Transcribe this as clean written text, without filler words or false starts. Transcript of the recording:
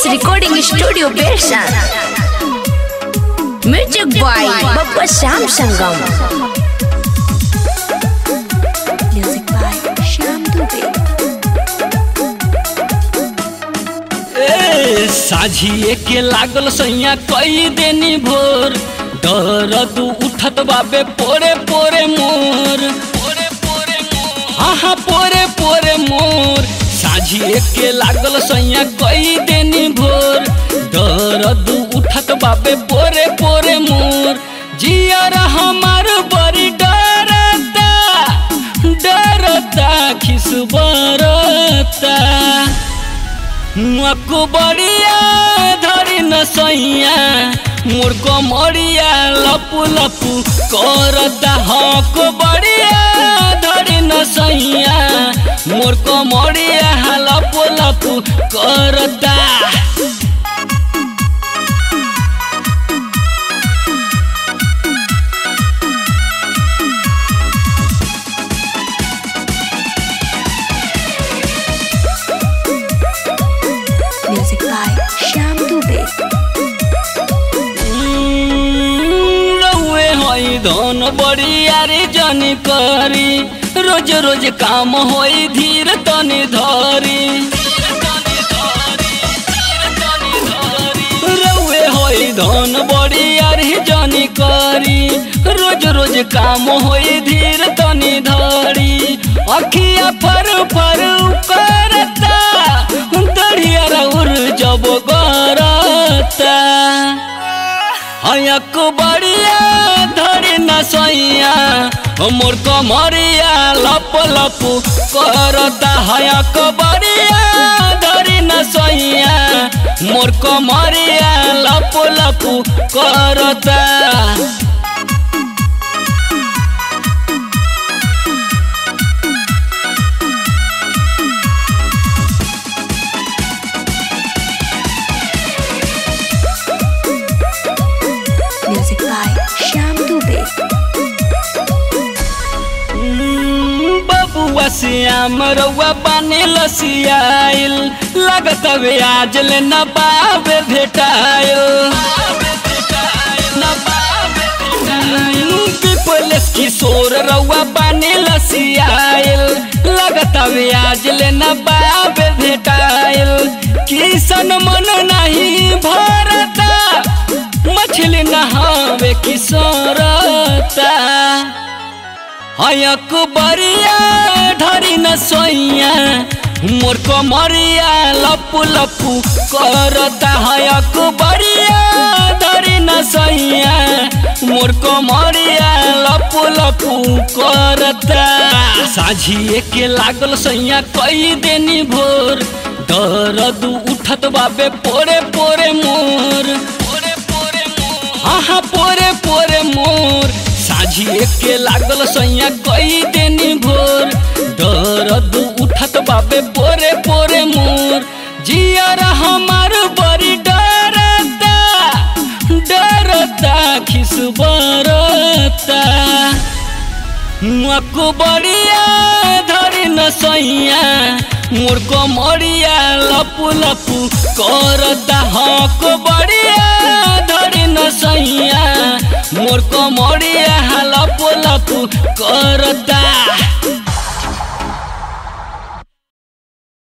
Recording Studio Bershan. Music by Bappa Shyam Sangam. Music by Shyam Dubey. साझिए के लागल सैया कई देनी भोर दर्द उठत बाबे पोरे पोरे मोर हाँ पोरे पोरे मोर साझिए के लागल सैया कई देनी भोर दर्द उठत बाबे पोरे पोरे मोर जियर हमार बड़ी डरता डरता खिस बरता बढ़िया धरी न सैया मोर को मरिया लपू लपू करता हक बढ़िया धरी न सैया मोर को मरिया लपू लपू करता Music by Shyam Dubey. धन बड़िया रे जनी करी रोज रोज काम होई धीर तनी धरी रउए होई धन बड़िया रे जनी करी रोज रोज काम होई धीर तनी धरी अखिया फर फर करता दरिया रउर जब गरता हयक बढ़िया धरी न सैया मोर कमरिया लप लप करता हयक बढ़िया धरी न सैया मोर कमरिया लप लप करता Music by Shyam Dubey. बबुआ श्याम रउआ बानी लसियाइल लगत वे आज ले न बाबे भेटायो पीपल्स किशोर रउआ बानी लसियाइल लगत वे आज ले न बाबे भेटाइल किसन मन नहीं भरता मछली नहावे किशोरता हयक बढ़िया धरी न सैया मोर कमरिया लपू लपू करता हयक बढ़िया धरी न सैया मोर कमरिया लपू लपू करता साझिए के लागल सैया कई देनी भोर दर्द उठत बाबे पोरे पोरे मोर हाँ पोरे पोरे मोर साझिए के लागल सैया कई देनी भोर दर्द उठत बाबे पोरे पोरे मोर जियर हमार बड़ी डरता डरता खिस बरता बढ़िया धरी न सैया मोर को मरिया लपू लपू करता हक बढ़िया धरी न सैया मोर को मरिया लपू लपू करता